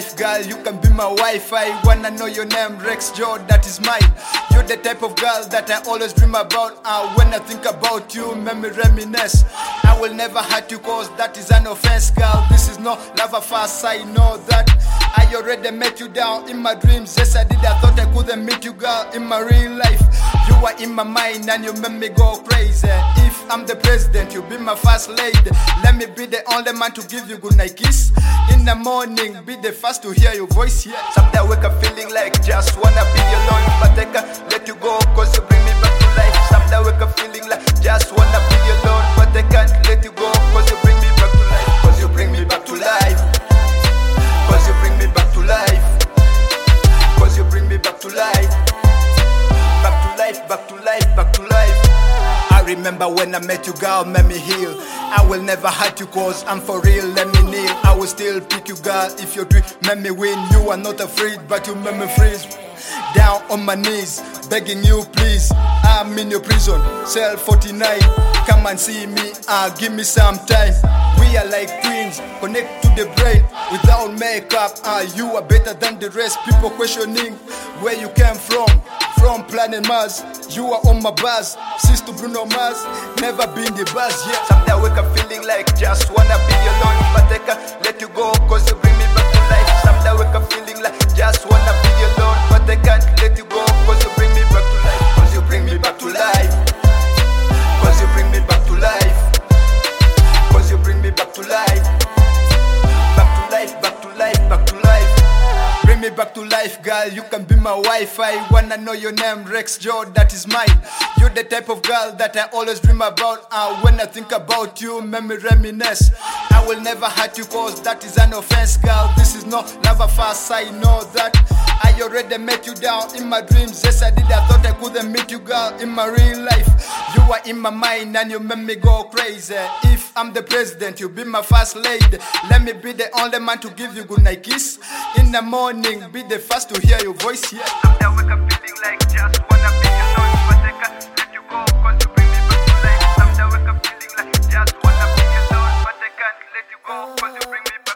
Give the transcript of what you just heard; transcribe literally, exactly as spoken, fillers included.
life, girl, you can be my wife. I wanna know your name, Rex Joe, that is mine. You're the type of girl that I always dream about. uh, When I think about you, make me reminisce. I will never hurt you cause that is an offense, girl. This is no love affair, I know that. I already met you down in my dreams. Yes, I did, I thought I couldn't meet you, girl, in my real life. You are in my mind and you make me go crazy. If I'm the president, you be my first lady. Let me be the only man to give you good night kiss. In the morning, be the first to hear your voice here. Yeah. Sometimes I wake up feeling like just wanna be alone, but I can't let you go cause you bring me back to life. Sometimes I wake up feeling like just wanna be alone, but I can't let you go cause you bring me back to life. Cause you bring me back to life. Cause you bring me back to life. Cause you bring me back to life. Back to life, back to life, back to life. I remember when I met you, girl, made me heal. I will never hurt you cause I'm for real, let me kneel. I will still pick you, girl, if your dream made me win. You are not afraid, but you made me freeze. Down on my knees, begging you please. I'm in your prison, cell forty-nine. Come and see me, uh, give me some time. We are like twins, connect to the brain. Without makeup, uh, you are better than the rest. People questioning where you came from. From planet Mars, you are on my buzz. Since to Bruno Mars, never been the buzz, yeah. Sometimes I wake up feeling like just wanna be alone, but I can't let you go cause you bring me back to life. Sometimes I wake up feeling like just wanna be alone, but I can't let you go cause you bring me back to life. Cause you bring me back to life. Cause you bring me back to life. Cause you bring me back to life. Back to life, back to life, back to life. Bring me back to life, girl, you can be my wife. I wanna know your name, Rex Joe, that is mine. You're the type of girl that I always dream about. uh, When I think about you, make me reminisce. I will never hurt you cause that is an offense, girl. This is no love affair, I know that. I already met you down in my dreams. Yes, I did, I thought I couldn't meet you, girl, in my real life. You are in my mind and you make me go crazy. If I'm the president, you be my first lady. Let me be the only man to give you good night kiss. In the morning, be the first to hear your voice here. Yeah. Sometimes I wake up feeling like just wanna be alone, but I can't let you go cause you bring me back to life. Sometimes I wake up feeling like just wanna be alone, but I can't let you go cause you bring me back to life.